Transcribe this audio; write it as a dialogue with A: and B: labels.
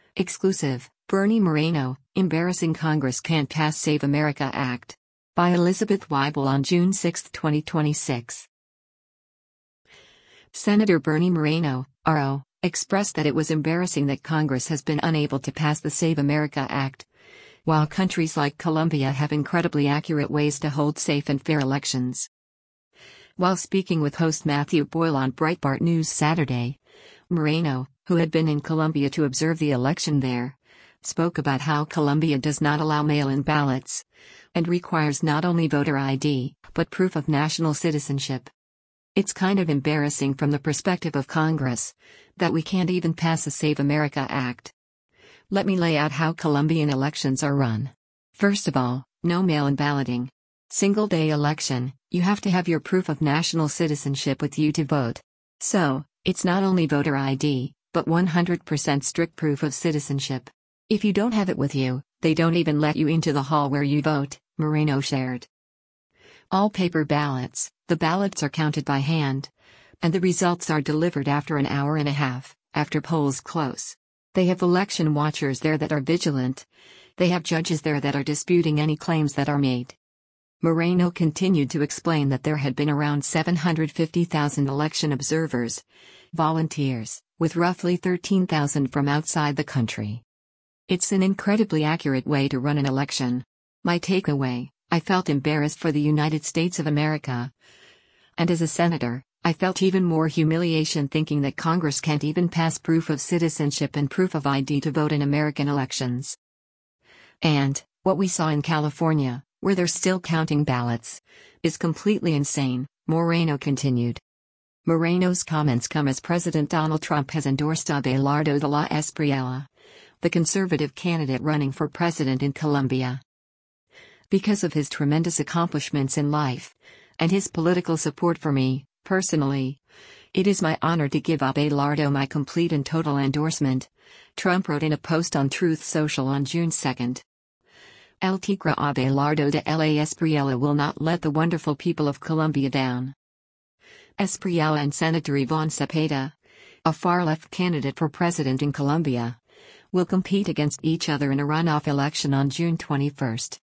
A: Exclusive, Bernie Moreno, embarrassing Congress can't pass Save America Act. By Elizabeth Weibel on June 6, 2026. Senator Bernie Moreno, RO, expressed that it was embarrassing that Congress has been unable to pass the Save America Act, while countries like Colombia have incredibly accurate ways to hold safe and fair elections. While speaking with host Matthew Boyle on Breitbart News Saturday, Moreno, who had been in Colombia to observe the election there, spoke about how Colombia does not allow mail-in ballots and requires not only voter ID, but proof of national citizenship. It's kind of embarrassing from the perspective of Congress that we can't even pass a Save America Act. Let me lay out how Colombian elections are run. First of all, no mail-in balloting. Single-day election, you have to have your proof of national citizenship with you to vote. So, it's not only voter ID, but 100% strict proof of citizenship. If you don't have it with you, they don't even let you into the hall where you vote, Moreno shared. All paper ballots, the ballots are counted by hand, and the results are delivered after an hour and a half, after polls close. They have election watchers there that are vigilant. They have judges there that are disputing any claims that are made. Moreno continued to explain that there had been around 750,000 election observers, volunteers, with roughly 13,000 from outside the country. It's an incredibly accurate way to run an election. My takeaway, I felt embarrassed for the United States of America. And as a senator, I felt even more humiliation thinking that Congress can't even pass proof of citizenship and proof of ID to vote in American elections. And, what we saw in California, where they're still counting ballots, is completely insane, Moreno continued. Moreno's comments come as President Donald Trump has endorsed Abelardo de la Espriella, the conservative candidate running for president in Colombia. Because of his tremendous accomplishments in life, and his political support for me, personally, it is my honor to give Abelardo my complete and total endorsement, Trump wrote in a post on Truth Social on June 2. El Tigre Abelardo de la Espriella will not let the wonderful people of Colombia down. Espriella and Senator Iván Cepeda, a far-left candidate for president in Colombia, will compete against each other in a runoff election on June 21.